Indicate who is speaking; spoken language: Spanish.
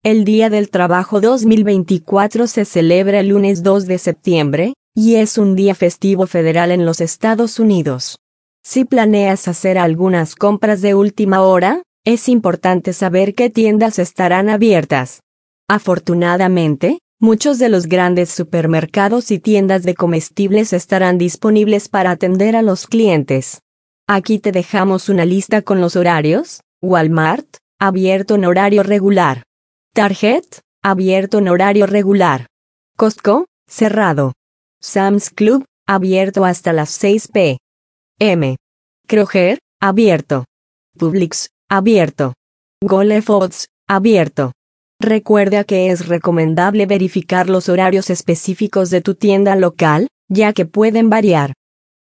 Speaker 1: El Día del Trabajo 2024 se celebra el lunes 2 de septiembre, y es un día festivo federal en los Estados Unidos. Si planeas hacer algunas compras de última hora, es importante saber qué tiendas estarán abiertas. Afortunadamente, muchos de los grandes supermercados y tiendas de comestibles estarán disponibles para atender a los clientes. Aquí te dejamos una lista con los horarios. Walmart, abierto en horario regular. Target, abierto en horario regular. Costco, cerrado. Sam's Club, abierto hasta las 6 p.m. Kroger, abierto. Publix, abierto. Whole Foods, abierto. Recuerda que es recomendable verificar los horarios específicos de tu tienda local, ya que pueden variar.